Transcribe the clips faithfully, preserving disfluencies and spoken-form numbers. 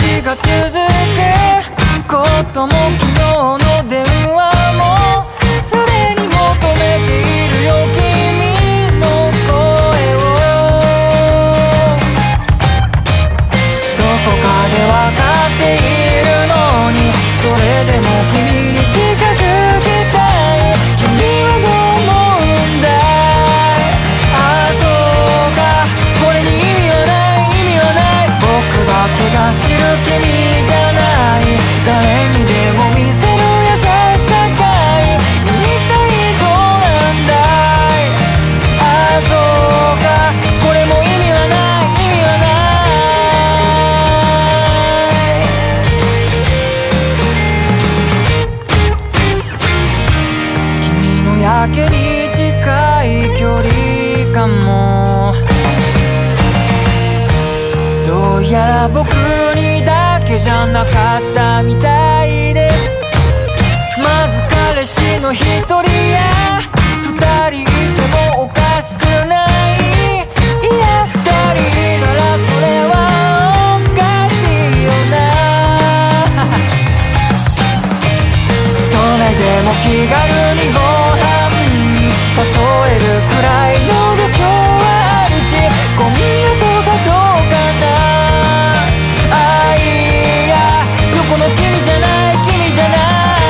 日が続くことも昨日の電話もすでに求めているよ君の声をどこかで分かっているのにそれでも君に近づきたい君はどう思うんだいああそうかこれに意味はない意味はない僕だけが知る君じゃない誰にでも見せる優しさかい一体どうなんだいああそうかこれも意味はない意味はない君のやけに近い距離感もどうやら僕にだけじゃなかったみたいですまず彼氏の一人や二人いてもおかしくないいや二人いたらそれはおかしいよなそれでも気軽にご飯に誘えるくらいの度胸はあるしゴミ跡がどうかなこの君じゃない君じゃない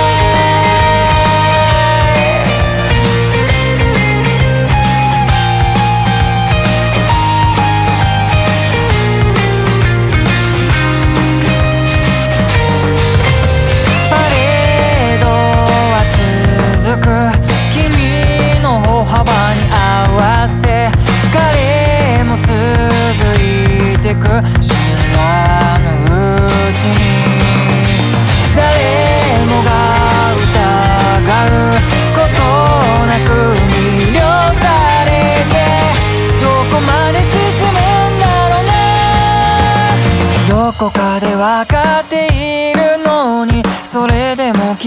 パレードは続く君の歩幅に合わせ彼も続いてく知らぬうちに誰もが疑うことなく魅了されてどこまで進むんだろうなどこかで分かっているのにそれでも君